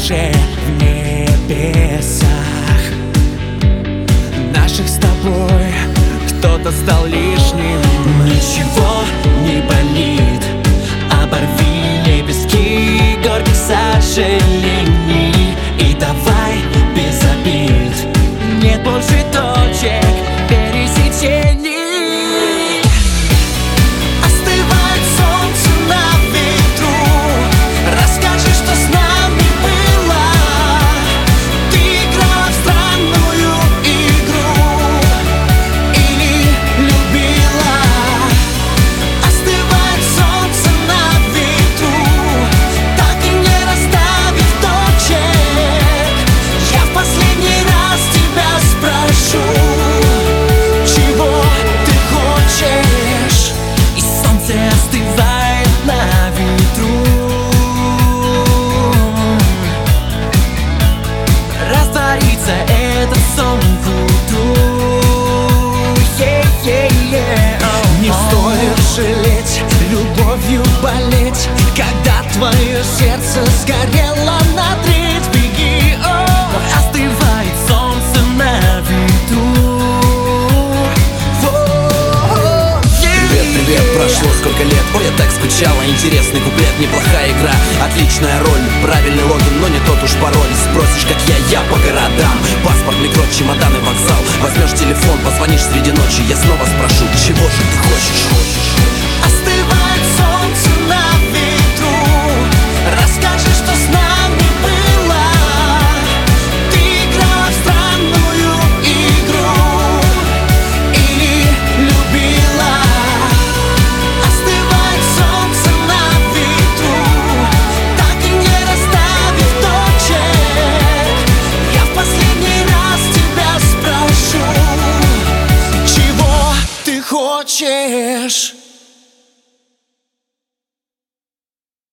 выше в небесах наших с тобой кто-то стал лишним. Ничего не болит, оборви лепестки горьких сожалений и давай без обид. Нет больше точек пересечений. Остывает солнце на ветру, расскажи, что с нами было. Ты играла в странную игру или любила. Остывает солнце на ветру, так и не расставив точек. Я в последний раз тебя спрошу, чего ты хочешь? И солнце остывает на ветру. Растворится этот сон к утру. Не стоит жалеть, любовью болеть, когда твое сердце сгорело на треть. Беги, остывает солнце на ветру. Привет, привет, прошло сколько лет, ой, я так скучала. Интересный куплет, неплохая игра, отличная роль, правильный логин, но не тот уж пароль. Спросишь, как я по городам, паспорт, микро, чемодан и вокзал. Возьмешь телефон, позвонишь среди ночи, я снова спрошу, чего же ты хочешь? Остывает солнце на ветру, расскажи, что с нами было. Ты играла в странную игру или любила. Остывает солнце на ветру, так и не расставив точек. Я в последний раз тебя спрошу, чего ты хочешь?